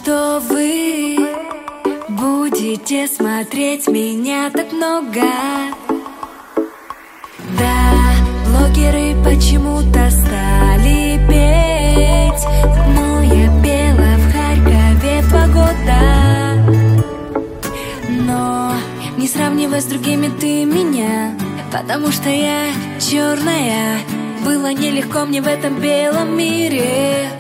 что вы будете смотреть меня так много. Да, блогеры почему-то стали петь, но я пела в Харькове 2 года. Но не сравнивай с другими ты меня, потому что я черная. Было нелегко мне в этом белом мире.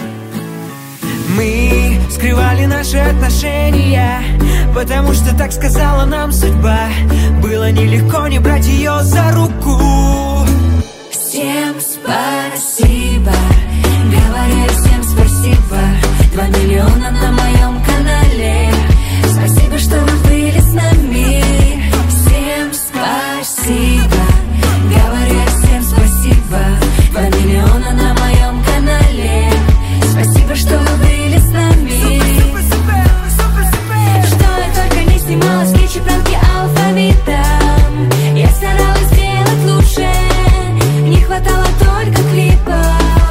Мы скрывали наши отношения, потому что так сказала нам судьба. Было нелегко не брать ее за руку. Всем спасибо, говорю всем спасибо. 2 миллиона на моем канале. Спасибо, что вы были с нами. Всем спасибо, говорю всем спасибо. 2 миллиона на моем канале. Спасибо, что вы были с нами. Что я только не снимала скетчи, пранки алфавитом. Я старалась сделать лучше, не хватало только клипа.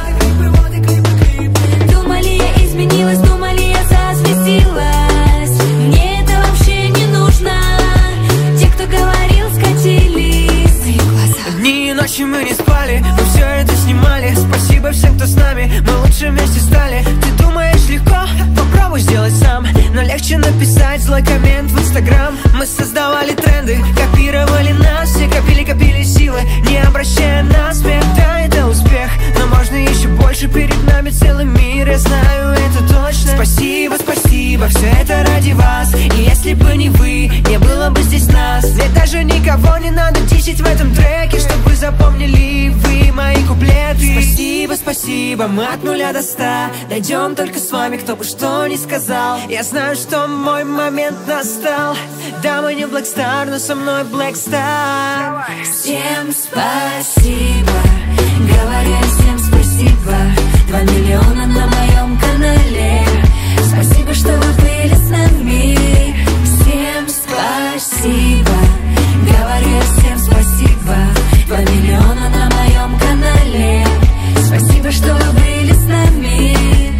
Думали, я изменилась, думали, я засветилась. Мне это вообще не нужно. Те, кто говорил, скатились. Мои глаза. Дни и ночи мы не спали, мы все это снимали. Спасибо всем, кто с нами, мы лучше вместе стали. Ты думаешь легко? Попробуй сделать сам. Но легче написать злой коммент в Инстаграм. Мы создавали тренды, копировали нас. Все копили силы, не обращая на смех. Да, это успех, но можно еще больше. Перед нами целый мир, я знаю это точно. Спасибо, спасибо, все это ради вас. И если бы не вы, не было бы здесь нас. Ведь даже никого не надо тисить в этом треке, чтобы запомнили вы мои куплеты. Спасибо, спасибо, мы от 0 до 100 дойдем только с вами, кто бы что ни сказал. Я знаю, что мой момент настал. Да, мы не Black Star, но со мной Black Star. Всем спасибо, говорю всем спасибо. 2 миллиона на моем канале. Спасибо, что вы были с нами. Всем спасибо, говорю всем спасибо. 2 миллиона на моем канале. Спасибо, что вы были с нами.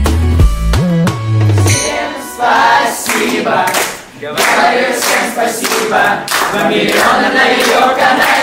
Всем спасибо, говорю всем спасибо. 2 миллиона на ее канале.